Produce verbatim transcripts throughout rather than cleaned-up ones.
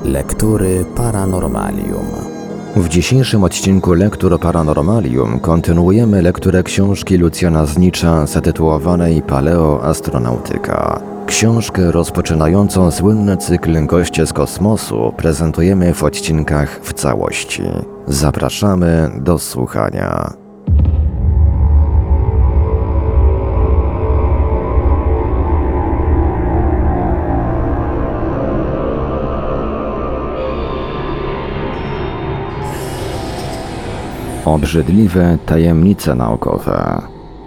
Lektury Paranormalium. W dzisiejszym odcinku Lektur Paranormalium kontynuujemy lekturę książki Lucjana Znicza zatytułowanej Paleoastronautyka. Książkę rozpoczynającą słynny cykl Goście z kosmosu prezentujemy w odcinkach w całości. Zapraszamy do słuchania. Obrzydliwe tajemnice naukowe.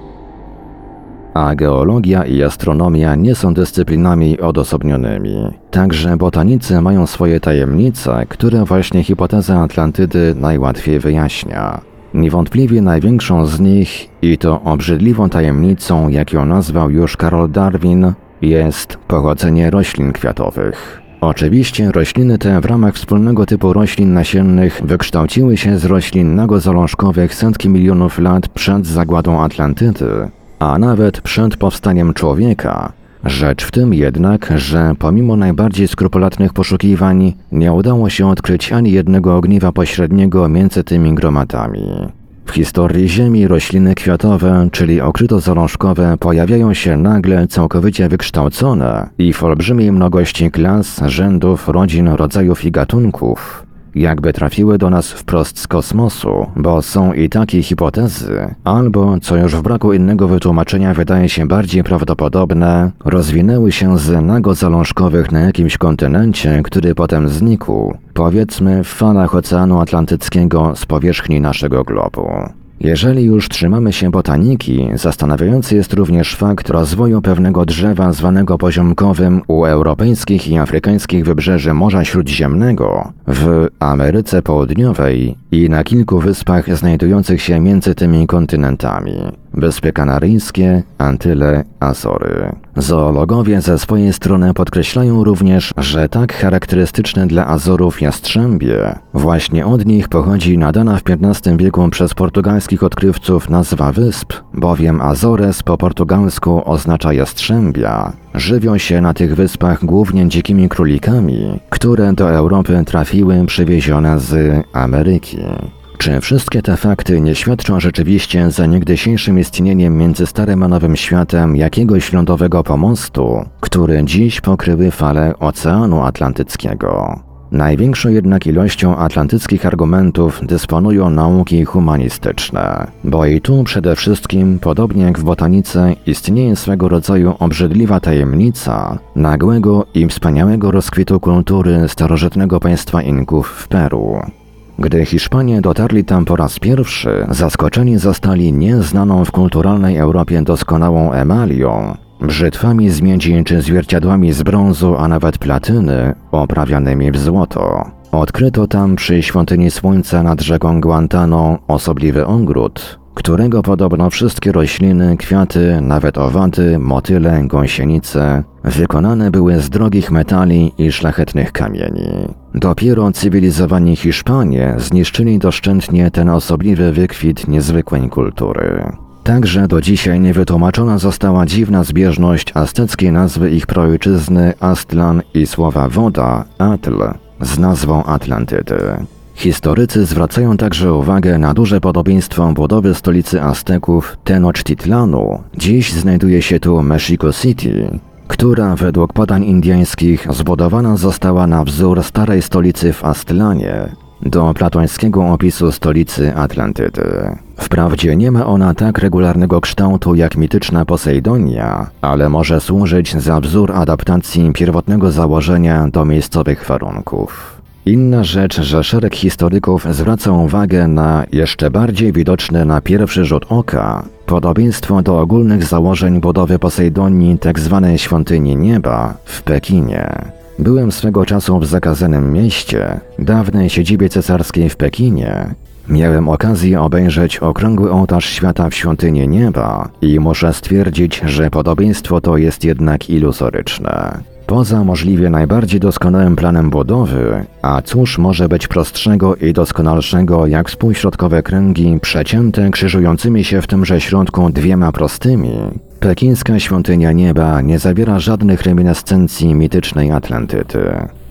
A geologia i astronomia nie są dyscyplinami odosobnionymi. Także botanicy mają swoje tajemnice, które właśnie hipoteza Atlantydy najłatwiej wyjaśnia. Niewątpliwie największą z nich, i to obrzydliwą tajemnicą, jak ją nazwał już Karol Darwin, jest pochodzenie roślin kwiatowych. Oczywiście rośliny te w ramach wspólnego typu roślin nasiennych wykształciły się z roślin nagozalążkowych setki milionów lat przed zagładą Atlantydy, a nawet przed powstaniem człowieka. Rzecz w tym jednak, że pomimo najbardziej skrupulatnych poszukiwań nie udało się odkryć ani jednego ogniwa pośredniego między tymi gromadami. W historii Ziemi rośliny kwiatowe, czyli okrytozalążkowe, pojawiają się nagle całkowicie wykształcone i w olbrzymiej mnogości klas, rzędów, rodzin, rodzajów i gatunków. Jakby trafiły do nas wprost z kosmosu, bo są i takie hipotezy, albo, co już w braku innego wytłumaczenia wydaje się bardziej prawdopodobne, rozwinęły się z nagozalążkowych na jakimś kontynencie, który potem znikł, powiedzmy w falach Oceanu Atlantyckiego z powierzchni naszego globu. Jeżeli już trzymamy się botaniki, zastanawiający jest również fakt rozwoju pewnego drzewa zwanego poziomkowym u europejskich i afrykańskich wybrzeży Morza Śródziemnego, w Ameryce Południowej i na kilku wyspach znajdujących się między tymi kontynentami. Wyspy Kanaryjskie, Antyle, Azory. Zoologowie ze swojej strony podkreślają również, że tak charakterystyczne dla Azorów jastrzębie, właśnie od nich pochodzi nadana w piętnastym wieku przez portugalskich odkrywców nazwa wysp, bowiem Azores po portugalsku oznacza jastrzębia. Żywią się na tych wyspach głównie dzikimi królikami, które do Europy trafiły przywiezione z Ameryki. Czy wszystkie te fakty nie świadczą rzeczywiście za niegdysiejszym istnieniem między Starym a Nowym Światem jakiegoś lądowego pomostu, który dziś pokryły fale Oceanu Atlantyckiego? Największą jednak ilością atlantyckich argumentów dysponują nauki humanistyczne, bo i tu przede wszystkim, podobnie jak w botanice, istnieje swego rodzaju obrzydliwa tajemnica nagłego i wspaniałego rozkwitu kultury starożytnego państwa Inków w Peru. Gdy Hiszpanie dotarli tam po raz pierwszy, zaskoczeni zostali nieznaną w kulturalnej Europie doskonałą emalią, brzytwami z miedzi czy zwierciadłami z brązu, a nawet platyny, oprawianymi w złoto. Odkryto tam przy Świątyni Słońca nad rzeką Guantano osobliwy ogród, którego podobno wszystkie rośliny, kwiaty, nawet owady, motyle, gąsienice wykonane były z drogich metali i szlachetnych kamieni. Dopiero cywilizowani Hiszpanie zniszczyli doszczętnie ten osobliwy wykwit niezwykłej kultury. Także do dzisiaj niewytłumaczona została dziwna zbieżność azteckiej nazwy ich praojczyzny Aztlan i słowa woda, Atl, z nazwą Atlantydy. Historycy zwracają także uwagę na duże podobieństwo budowy stolicy Azteków Tenochtitlanu. Dziś znajduje się tu Mexico City, która według podań indyjskich zbudowana została na wzór starej stolicy w Aztlanie, do platońskiego opisu stolicy Atlantydy. Wprawdzie nie ma ona tak regularnego kształtu jak mityczna Posejdonia, ale może służyć za wzór adaptacji pierwotnego założenia do miejscowych warunków. Inna rzecz, że szereg historyków zwraca uwagę na jeszcze bardziej widoczne na pierwszy rzut oka podobieństwo do ogólnych założeń budowy Posejdonii tzw. Świątyni Nieba w Pekinie. Byłem swego czasu w zakazanym mieście, dawnej siedzibie cesarskiej w Pekinie. Miałem okazję obejrzeć okrągły ołtarz świata w Świątyni Nieba i muszę stwierdzić, że podobieństwo to jest jednak iluzoryczne. Poza możliwie najbardziej doskonałym planem budowy, a cóż może być prostszego i doskonalszego jak współśrodkowe kręgi przecięte krzyżującymi się w tymże środku dwiema prostymi, pekińska Świątynia Nieba nie zawiera żadnych reminiscencji mitycznej Atlantydy.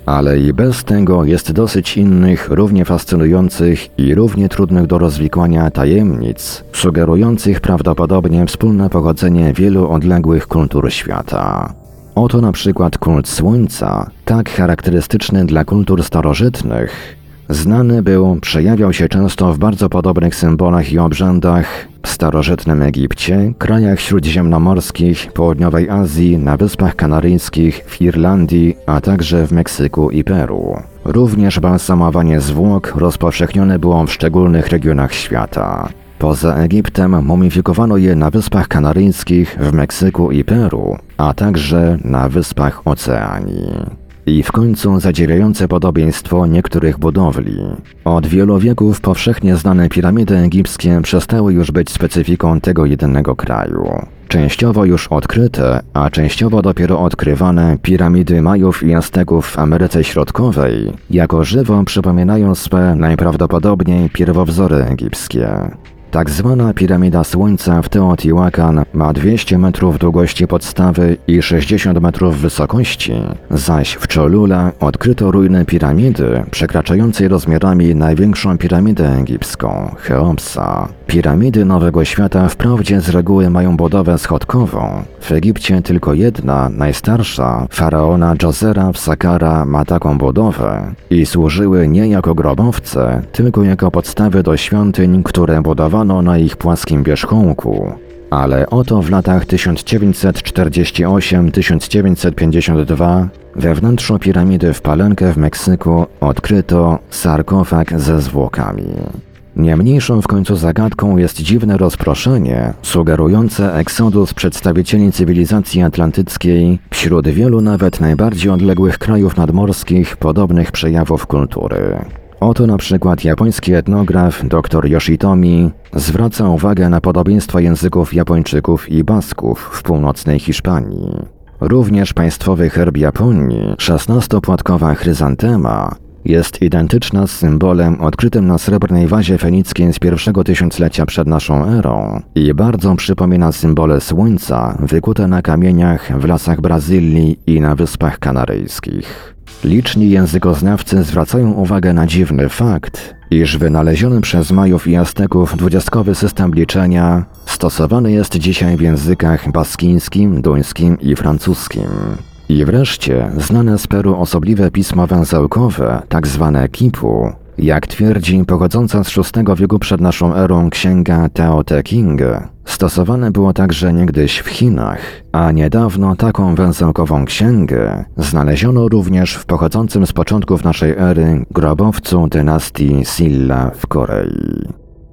Ale i bez tego jest dosyć innych, równie fascynujących i równie trudnych do rozwikłania tajemnic, sugerujących prawdopodobnie wspólne pochodzenie wielu odległych kultur świata. Oto na przykład kult Słońca, tak charakterystyczny dla kultur starożytnych. Znany był, przejawiał się często w bardzo podobnych symbolach i obrzędach w starożytnym Egipcie, krajach śródziemnomorskich, południowej Azji, na Wyspach Kanaryjskich, w Irlandii, a także w Meksyku i Peru. Również balsamowanie zwłok rozpowszechnione było w szczególnych regionach świata. Poza Egiptem mumifikowano je na Wyspach Kanaryjskich, w Meksyku i Peru, a także na Wyspach Oceanii. I w końcu zadziwiające podobieństwo niektórych budowli. Od wielu wieków powszechnie znane piramidy egipskie przestały już być specyfiką tego jedynego kraju. Częściowo już odkryte, a częściowo dopiero odkrywane piramidy Majów i Azteków w Ameryce Środkowej jako żywo przypominają swe najprawdopodobniej pierwowzory egipskie. Tak zwana piramida Słońca w Teotihuacan ma dwieście metrów długości podstawy i sześćdziesiąt metrów wysokości, zaś w Cholula odkryto ruiny piramidy przekraczającej rozmiarami największą piramidę egipską, Cheopsa. Piramidy Nowego Świata wprawdzie z reguły mają budowę schodkową. W Egipcie tylko jedna, najstarsza, faraona Dżozera w Saqqara ma taką budowę i służyły nie jako grobowce, tylko jako podstawy do świątyń, które budowano na ich płaskim wierzchołku. Ale oto w latach tysiąc dziewięćset czterdziesty ósmy do tysiąc dziewięćset pięćdziesiątego drugiego we wnętrzu piramidy w Palenque w Meksyku odkryto sarkofag ze zwłokami. Nie mniejszą w końcu zagadką jest dziwne rozproszenie, sugerujące eksodus przedstawicieli cywilizacji atlantyckiej wśród wielu nawet najbardziej odległych krajów nadmorskich podobnych przejawów kultury. Oto na przykład japoński etnograf dr Yoshitomi zwraca uwagę na podobieństwo języków Japończyków i Basków w północnej Hiszpanii. Również państwowy herb Japonii, szesnastopłatkowa chryzantema, jest identyczna z symbolem odkrytym na srebrnej wazie fenickiej z pierwszego tysiąclecia przed naszą erą i bardzo przypomina symbole słońca wykute na kamieniach w lasach Brazylii i na Wyspach Kanaryjskich. Liczni językoznawcy zwracają uwagę na dziwny fakt, iż wynaleziony przez Majów i Azteków dwudziestkowy system liczenia stosowany jest dzisiaj w językach baskińskim, duńskim i francuskim. I wreszcie znane z Peru osobliwe pismo węzełkowe, tak zwane quipu, jak twierdzi pochodząca z szóstego wieku przed naszą erą księga Tao Te Ching, stosowane było także niegdyś w Chinach, a niedawno taką węzełkową księgę znaleziono również w pochodzącym z początków naszej ery grobowcu dynastii Silla w Korei.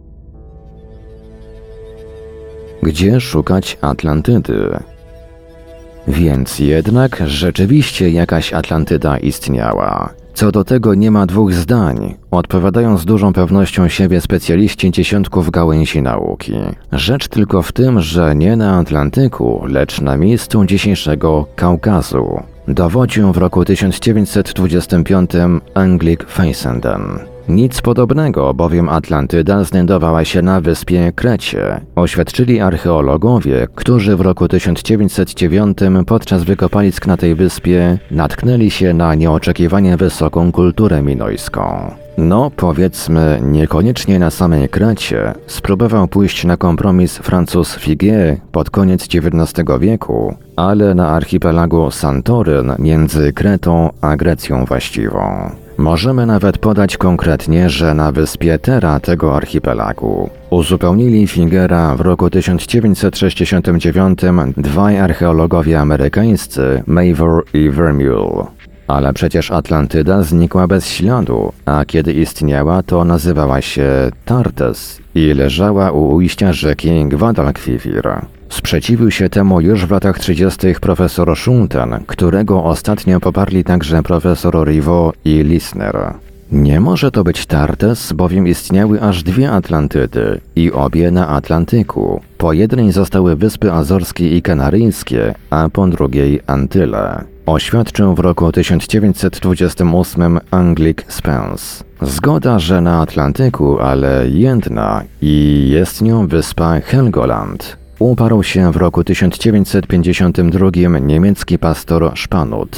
Gdzie szukać Atlantydy? Więc jednak rzeczywiście jakaś Atlantyda istniała. Co do tego nie ma dwóch zdań, odpowiadają z dużą pewnością siebie specjaliści dziesiątków gałęzi nauki. Rzecz tylko w tym, że nie na Atlantyku, lecz na miejscu dzisiejszego Kaukazu. Dowodził w roku tysiąc dziewięćset dwudziestym piątym Anglik Fessenden. Nic podobnego, bowiem Atlantyda znajdowała się na wyspie Krecie, oświadczyli archeologowie, którzy w roku tysiąc dziewięćset dziewiątym podczas wykopalisk na tej wyspie natknęli się na nieoczekiwanie wysoką kulturę minojską. No, powiedzmy, niekoniecznie na samej Krecie spróbował pójść na kompromis Francuz Figuier pod koniec dziewiętnastego wieku, ale na archipelagu Santoryn między Kretą a Grecją właściwą. Możemy nawet podać konkretnie, że na wyspie Terra tego archipelagu uzupełnili Figuera w roku tysiąc dziewięćset sześćdziesiątym dziewiątym dwaj archeologowie amerykańscy, Mavor i Vermeule. Ale przecież Atlantyda znikła bez śladu, a kiedy istniała, to nazywała się Tartes i leżała u ujścia rzeki Guadalquivir. Sprzeciwił się temu już w latach trzydziestych profesor Schulten, którego ostatnio poparli także profesor Rivaux i Lissner. Nie może to być Tartes, bowiem istniały aż dwie Atlantydy i obie na Atlantyku. Po jednej zostały Wyspy Azorskie i Kanaryjskie, a po drugiej Antyle. Oświadczył w roku tysiąc dziewięćset dwudziestym ósmym Anglik Spence. Zgoda, że na Atlantyku, ale jedna i jest nią wyspa Helgoland. Uparł się w roku tysiąc dziewięćset pięćdziesiątym drugim niemiecki pastor Spanut.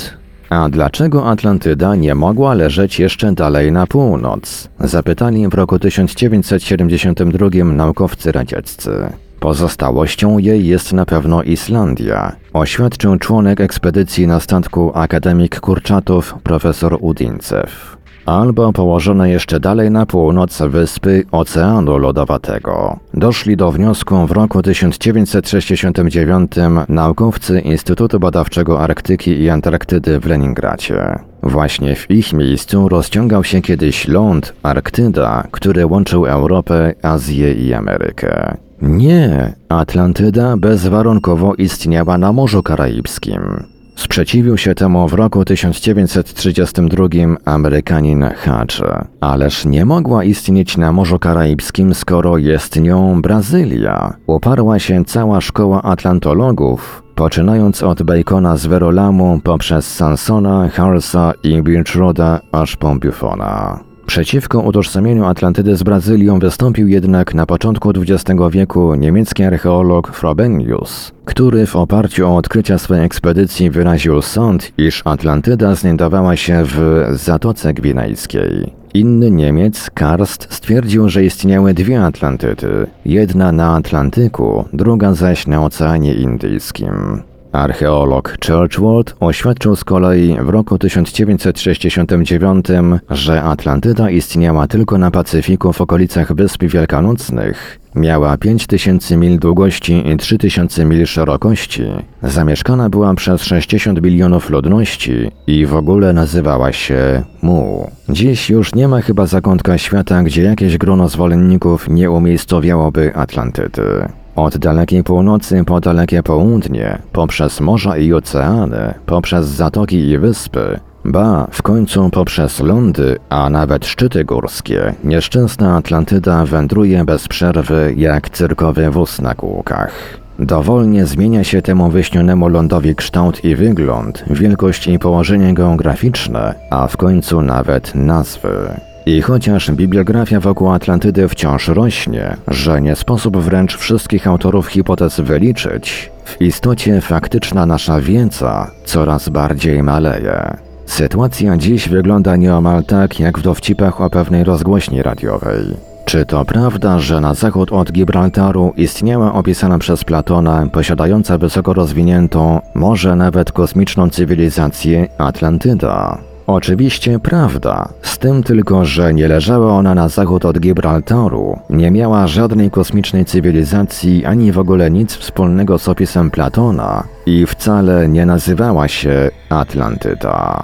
A dlaczego Atlantyda nie mogła leżeć jeszcze dalej na północ? Zapytali w roku tysiąc dziewięćset siedemdziesiątym drugim naukowcy radzieccy. Pozostałością jej jest na pewno Islandia, oświadczył członek ekspedycji na statku akademik Kurczatów profesor Udincew. Albo położone jeszcze dalej na północ wyspy Oceanu Lodowatego. Doszli do wniosku w roku tysiąc dziewięćset sześćdziesiątym dziewiątym naukowcy Instytutu Badawczego Arktyki i Antarktydy w Leningradzie. Właśnie w ich miejscu rozciągał się kiedyś ląd Arktyda, który łączył Europę, Azję i Amerykę. Nie, Atlantyda bezwarunkowo istniała na Morzu Karaibskim. Sprzeciwił się temu w roku tysiąc dziewięćset trzydziestym drugim Amerykanin Hatch. Ależ nie mogła istnieć na Morzu Karaibskim, skoro jest nią Brazylia. Uparła się cała szkoła atlantologów, poczynając od Bacona z Verolamu poprzez Sansona, Harsa i Birchroda aż po Buffona. Przeciwko utożsamieniu Atlantydy z Brazylią wystąpił jednak na początku dwudziestego wieku niemiecki archeolog Frobenius, który w oparciu o odkrycia swojej ekspedycji wyraził sąd, iż Atlantyda znajdowała się w Zatoce Gwinejskiej. Inny Niemiec, Karst, stwierdził, że istniały dwie Atlantydy, jedna na Atlantyku, druga zaś na Oceanie Indyjskim. Archeolog Churchward oświadczył z kolei w roku tysiąc dziewięćset sześćdziesiątym dziewiątym, że Atlantyda istniała tylko na Pacyfiku w okolicach Wysp Wielkanocnych, miała pięć tysięcy mil długości i trzy tysiące mil szerokości, zamieszkana była przez sześćdziesiąt milionów ludności i w ogóle nazywała się Mu. Dziś już nie ma chyba zakątka świata, gdzie jakieś grono zwolenników nie umiejscowiałoby Atlantydy. Od dalekiej północy po dalekie południe, poprzez morza i oceany, poprzez zatoki i wyspy, ba, w końcu poprzez lądy, a nawet szczyty górskie, nieszczęsna Atlantyda wędruje bez przerwy jak cyrkowy wóz na kółkach. Dowolnie zmienia się temu wyśnionemu lądowi kształt i wygląd, wielkość i położenie geograficzne, a w końcu nawet nazwy. I chociaż bibliografia wokół Atlantydy wciąż rośnie, że nie sposób wręcz wszystkich autorów hipotez wyliczyć, w istocie faktyczna nasza wiedza coraz bardziej maleje. Sytuacja dziś wygląda nieomal tak, jak w dowcipach o pewnej rozgłośni radiowej. Czy to prawda, że na zachód od Gibraltaru istniała opisana przez Platona, posiadająca wysoko rozwiniętą, może nawet kosmiczną cywilizację Atlantyda? Oczywiście prawda, z tym tylko, że nie leżała ona na zachód od Gibraltaru, nie miała żadnej kosmicznej cywilizacji ani w ogóle nic wspólnego z opisem Platona i wcale nie nazywała się Atlantyda.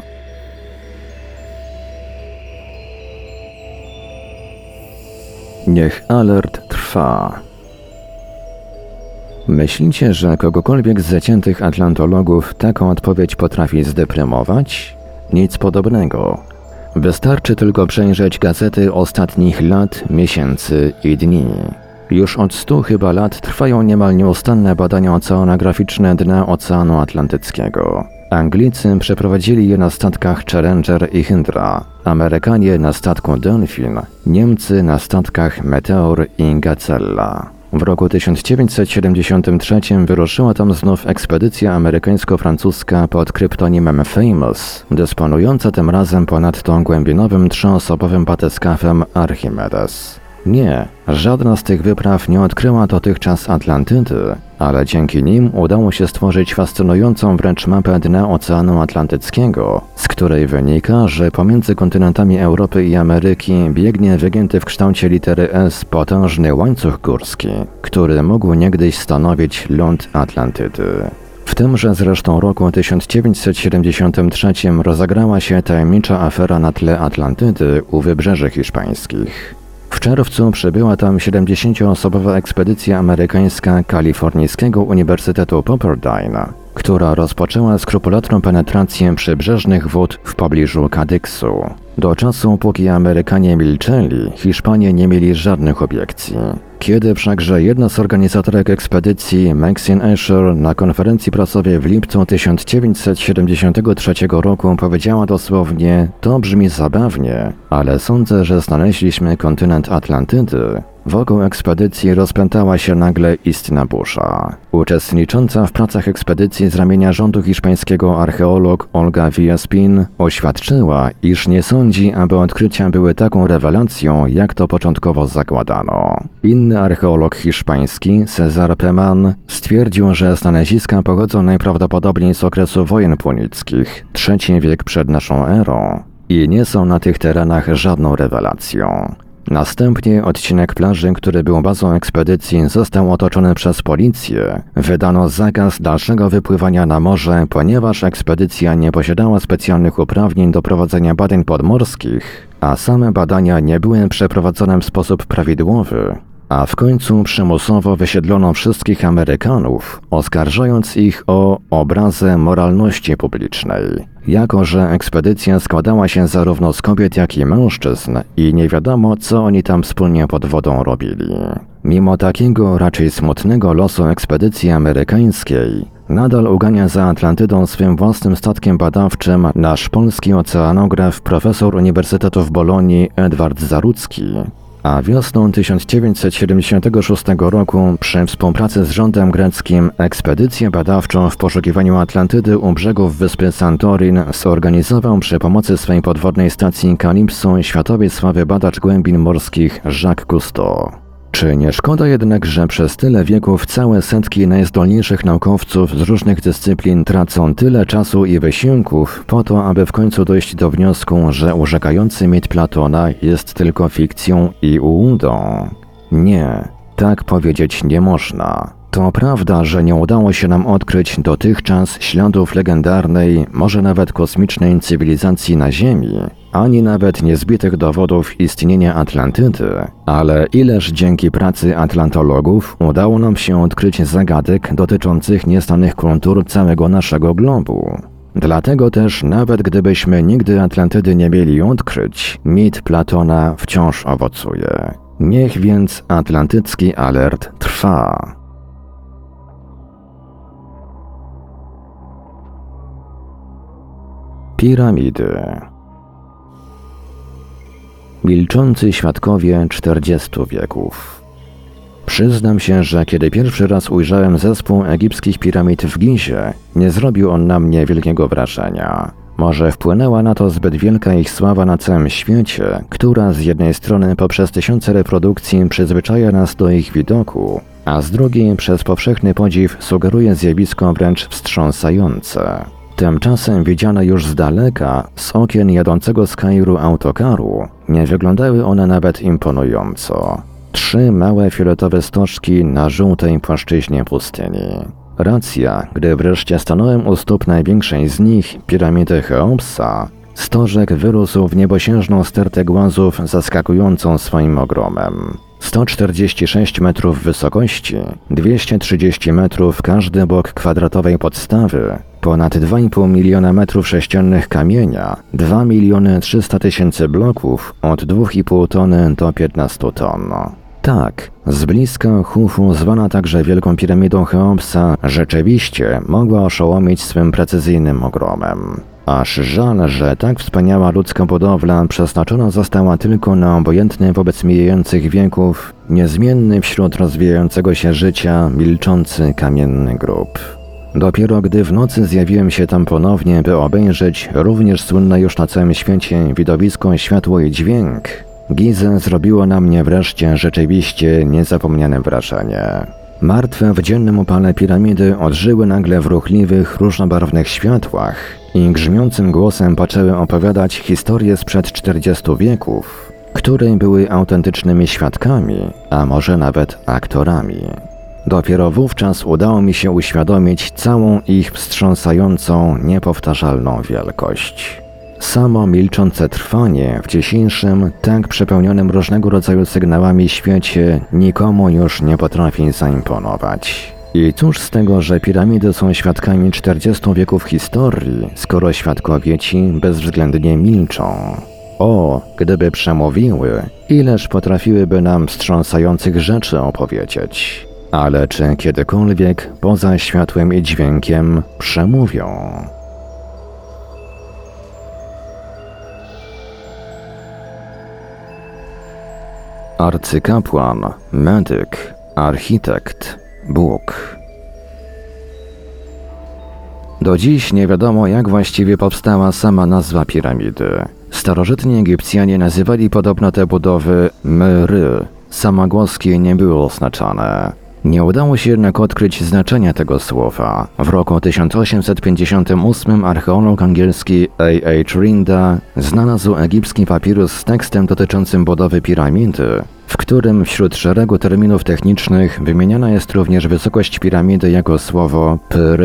Niech alert trwa. Myślicie, że kogokolwiek z zaciętych atlantologów taką odpowiedź potrafi zdeprymować? Nic podobnego. Wystarczy tylko przejrzeć gazety ostatnich lat, miesięcy i dni. Już od stu chyba lat trwają niemal nieustanne badania oceanograficzne dna Oceanu Atlantyckiego. Anglicy przeprowadzili je na statkach Challenger i Hydra, Amerykanie na statku Delfin, Niemcy na statkach Meteor i Gazella. W roku tysiąc dziewięćset siedemdziesiątym trzecim wyruszyła tam znów ekspedycja amerykańsko-francuska pod kryptonimem Famous, dysponująca tym razem ponadto głębinowym trzyosobowym batyskafem Archimedes. Nie, żadna z tych wypraw nie odkryła dotychczas Atlantydy, ale dzięki nim udało się stworzyć fascynującą wręcz mapę dna Oceanu Atlantyckiego, z której wynika, że pomiędzy kontynentami Europy i Ameryki biegnie wygięty w kształcie litery S potężny łańcuch górski, który mógł niegdyś stanowić ląd Atlantydy. W tymże zresztą roku tysiąc dziewięćset siedemdziesiątym trzecim rozegrała się tajemnicza afera na tle Atlantydy u wybrzeży hiszpańskich. W czerwcu przybyła tam siedemdziesięcioosobowa ekspedycja amerykańska Kalifornijskiego Uniwersytetu Pepperdine, która rozpoczęła skrupulatną penetrację przybrzeżnych wód w pobliżu Kadyksu. Do czasu, póki Amerykanie milczeli, Hiszpanie nie mieli żadnych obiekcji. Kiedy wszakże jedna z organizatorek ekspedycji, Maxine Asher, na konferencji prasowej w lipcu tysiąc dziewięćset siedemdziesiątego trzeciego roku powiedziała dosłownie: to brzmi zabawnie, ale sądzę, że znaleźliśmy kontynent Atlantydy, Wokół ekspedycji rozpętała się nagle istna burza. Uczestnicząca w pracach ekspedycji z ramienia rządu hiszpańskiego archeolog Olga Villespin oświadczyła, iż nie sądzi, aby odkrycia były taką rewelacją, jak to początkowo zakładano. Inny archeolog hiszpański, César Peman, stwierdził, że znaleziska pochodzą najprawdopodobniej z okresu wojen punickich, trzeci wiek przed naszą erą, i nie są na tych terenach żadną rewelacją. Następnie odcinek plaży, który był bazą ekspedycji, został otoczony przez policję. Wydano zakaz dalszego wypływania na morze, ponieważ ekspedycja nie posiadała specjalnych uprawnień do prowadzenia badań podmorskich, a same badania nie były przeprowadzone w sposób prawidłowy. A w końcu przymusowo wysiedlono wszystkich Amerykanów, oskarżając ich o obrazę moralności publicznej. Jako że ekspedycja składała się zarówno z kobiet, jak i mężczyzn i nie wiadomo, co oni tam wspólnie pod wodą robili. Mimo takiego raczej smutnego losu ekspedycji amerykańskiej, nadal ugania za Atlantydą swym własnym statkiem badawczym nasz polski oceanograf, profesor Uniwersytetu w Bolonii Edward Zarudzki. A wiosną tysiąc dziewięćset siedemdziesiątego szóstego roku przy współpracy z rządem greckim ekspedycję badawczą w poszukiwaniu Atlantydy u brzegów wyspy Santorin zorganizował przy pomocy swej podwodnej stacji Kalipso światowej sławy badacz głębin morskich Jacques Cousteau. Czy nie szkoda jednak, że przez tyle wieków całe setki najzdolniejszych naukowców z różnych dyscyplin tracą tyle czasu i wysiłków po to, aby w końcu dojść do wniosku, że urzekający mit Platona jest tylko fikcją i ułudą? Nie, tak powiedzieć nie można. To prawda, że nie udało się nam odkryć dotychczas śladów legendarnej, może nawet kosmicznej cywilizacji na Ziemi, ani nawet niezbitych dowodów istnienia Atlantydy, ale ileż dzięki pracy atlantologów udało nam się odkryć zagadek dotyczących nieznanych kultur całego naszego globu. Dlatego też nawet gdybyśmy nigdy Atlantydy nie mieli odkryć, mit Platona wciąż owocuje. Niech więc atlantycki alert trwa. Piramidy. Milczący świadkowie czterdziestu wieków. Przyznam się, że kiedy pierwszy raz ujrzałem zespół egipskich piramid w Gizie, nie zrobił on na mnie wielkiego wrażenia. Może wpłynęła na to zbyt wielka ich sława na całym świecie, która z jednej strony poprzez tysiące reprodukcji przyzwyczaja nas do ich widoku, a z drugiej przez powszechny podziw sugeruje zjawisko wręcz wstrząsające. Tymczasem widziane już z daleka, z okien jadącego z Kairu autokaru, nie wyglądały one nawet imponująco. Trzy małe fioletowe stożki na żółtej płaszczyźnie pustyni. Racja, gdy wreszcie stanąłem u stóp największej z nich, piramidy Cheopsa, stożek wyrósł w niebosiężną stertę głazów zaskakującą swoim ogromem. sto czterdzieści sześć metrów wysokości, dwieście trzydzieści metrów każdy bok kwadratowej podstawy, ponad dwa i pół miliona metrów sześciennych kamienia, dwa miliony trzysta tysięcy bloków od dwa i pół tony do piętnastu ton. Tak, z bliska Chufu, zwana także Wielką Piramidą Cheopsa, rzeczywiście mogła oszołomić swym precyzyjnym ogromem. Aż żal, że tak wspaniała ludzka budowla przeznaczona została tylko na obojętny wobec mijających wieków, niezmienny wśród rozwijającego się życia, milczący kamienny grób. Dopiero gdy w nocy zjawiłem się tam ponownie, by obejrzeć również słynne już na całym świecie widowisko światło i dźwięk, Gizę zrobiło na mnie wreszcie rzeczywiście niezapomniane wrażenie. Martwe w dziennym upale piramidy odżyły nagle w ruchliwych, różnobarwnych światłach i grzmiącym głosem poczęły opowiadać historię sprzed czterdziestu wieków, której były autentycznymi świadkami, a może nawet aktorami. Dopiero wówczas udało mi się uświadomić całą ich wstrząsającą, niepowtarzalną wielkość. Samo milczące trwanie w dzisiejszym, tak przepełnionym różnego rodzaju sygnałami świecie nikomu już nie potrafi zaimponować. I cóż z tego, że piramidy są świadkami czterdziestu wieków historii, skoro świadkowie ci bezwzględnie milczą. O, gdyby przemówiły, ileż potrafiłyby nam wstrząsających rzeczy opowiedzieć. Ale czy kiedykolwiek poza światłem i dźwiękiem przemówią? arcykapłan, medyk, architekt, Bóg. Do dziś nie wiadomo, jak właściwie powstała sama nazwa piramidy. Starożytni Egipcjanie nazywali podobno te budowy Myry. Samogłoski nie były oznaczane. Nie udało się jednak odkryć znaczenia tego słowa. W roku tysiąc osiemset pięćdziesiątym ósmym archeolog angielski A H Rinda znalazł egipski papirus z tekstem dotyczącym budowy piramidy, w którym wśród szeregu terminów technicznych wymieniana jest również wysokość piramidy jako słowo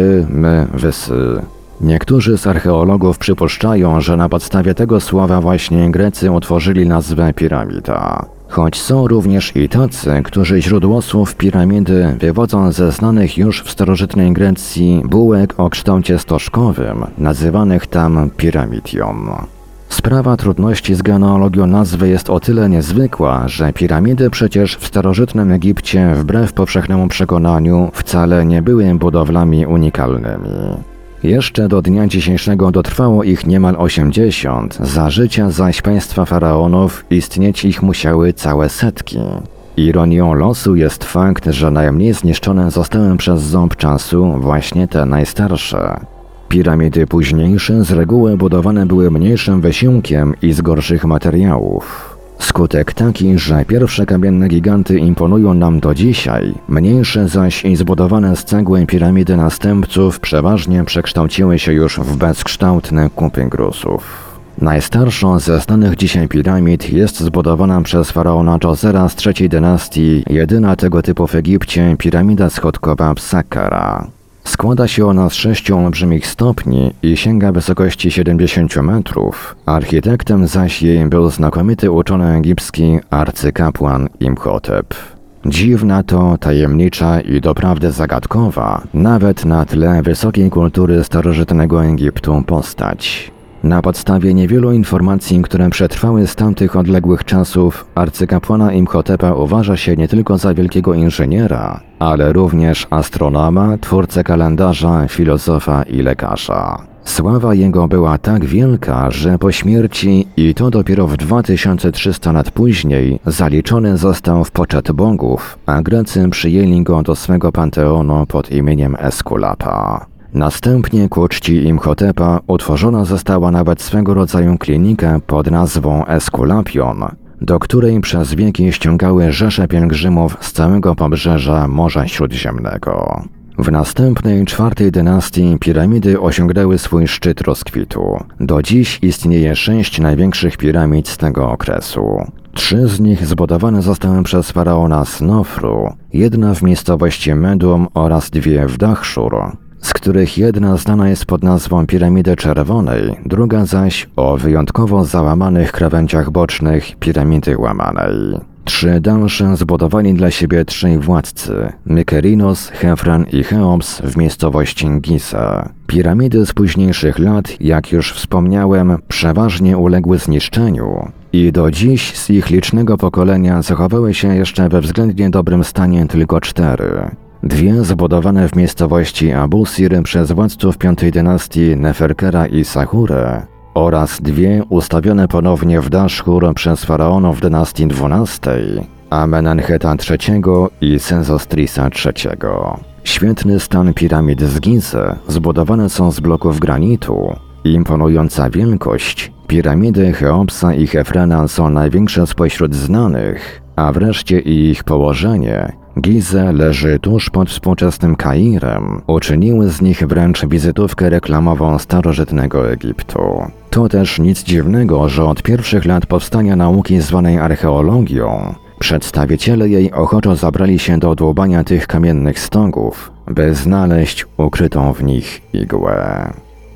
pyry-my-wysy. Niektórzy z archeologów przypuszczają, że na podstawie tego słowa właśnie Grecy utworzyli nazwę piramida. Choć są również i tacy, którzy źródło słów piramidy wywodzą ze znanych już w starożytnej Grecji bułek o kształcie stożkowym, nazywanych tam piramidion. Sprawa trudności z genealogią nazwy jest o tyle niezwykła, że piramidy przecież w starożytnym Egipcie, wbrew powszechnemu przekonaniu, wcale nie były budowlami unikalnymi. Jeszcze do dnia dzisiejszego dotrwało ich niemal osiemdziesiąt, za życia zaś państwa faraonów istnieć ich musiały całe setki. Ironią losu jest fakt, że najmniej zniszczone zostały przez ząb czasu właśnie te najstarsze. Piramidy późniejsze z reguły budowane były mniejszym wysiłkiem i z gorszych materiałów. Skutek taki, że pierwsze kamienne giganty imponują nam do dzisiaj, mniejsze zaś i zbudowane z cegły piramidy następców przeważnie przekształciły się już w bezkształtne kupy gruzów. Najstarszą ze znanych dzisiaj piramid jest zbudowana przez faraona Dżosera z trzeciej dynastii, jedyna tego typu w Egipcie piramida schodkowa w Saqqara. Składa się ona z sześciu olbrzymich stopni i sięga wysokości siedemdziesięciu metrów. Architektem zaś jej był znakomity uczony egipski arcykapłan Imhotep. Dziwna to, tajemnicza i doprawdy zagadkowa, nawet na tle wysokiej kultury starożytnego Egiptu postać. Na podstawie niewielu informacji, które przetrwały z tamtych odległych czasów, arcykapłana Imhotepa uważa się nie tylko za wielkiego inżyniera, ale również astronoma, twórcę kalendarza, filozofa i lekarza. Sława jego była tak wielka, że po śmierci, i to dopiero w dwa tysiące trzysta lat później, zaliczony został w poczet bogów, a Grecy przyjęli go do swego panteonu pod imieniem Eskulapa. Następnie ku czci Imhotepa utworzona została nawet swego rodzaju klinika pod nazwą Eskulapion, do której przez wieki ściągały rzesze pielgrzymów z całego pobrzeża Morza Śródziemnego. W następnej, czwartej dynastii piramidy osiągnęły swój szczyt rozkwitu. Do dziś istnieje sześć największych piramid z tego okresu. Trzy z nich zbudowane zostały przez faraona Snofru, jedna w miejscowości Medum oraz dwie w Dahszur, z których jedna znana jest pod nazwą Piramidy Czerwonej, druga zaś o wyjątkowo załamanych krawędziach bocznych Piramidy Łamanej. Trzy dalsze zbudowali dla siebie trzej władcy, Mykerinos, Chefren i Cheops w miejscowości Giza. Piramidy z późniejszych lat, jak już wspomniałem, przeważnie uległy zniszczeniu i do dziś z ich licznego pokolenia zachowały się jeszcze we względnie dobrym stanie tylko cztery. Dwie zbudowane w miejscowości Abusir przez władców piątej dynastii Neferkera i Sahurę oraz dwie ustawione ponownie w Daszhur przez faraonów dynastii dwunastej, Amenenheta trzeciego i Senzostrisa trzeciego. Świetny stan piramid z Gizy zbudowane są z bloków granitu. Imponująca wielkość, piramidy Cheopsa i Chefrena są największe spośród znanych, a wreszcie i ich położenie, Gizę leży tuż pod współczesnym Kairem, uczyniły z nich wręcz wizytówkę reklamową starożytnego Egiptu. To też nic dziwnego, że od pierwszych lat powstania nauki zwanej archeologią, przedstawiciele jej ochoczo zabrali się do dłubania tych kamiennych stogów, by znaleźć ukrytą w nich igłę.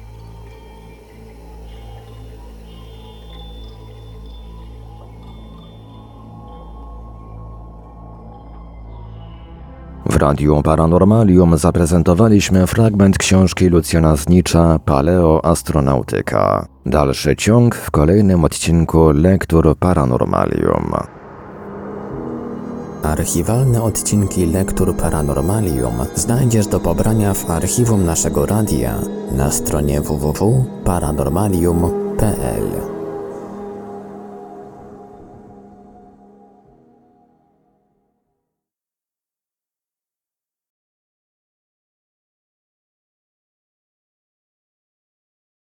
W Radiu Paranormalium zaprezentowaliśmy fragment książki Lucjana Znicza Paleoastronautyka. Dalszy ciąg w kolejnym odcinku Lektur Paranormalium. Archiwalne odcinki Lektur Paranormalium znajdziesz do pobrania w archiwum naszego radia na stronie w w w kropka paranormalium kropka p l.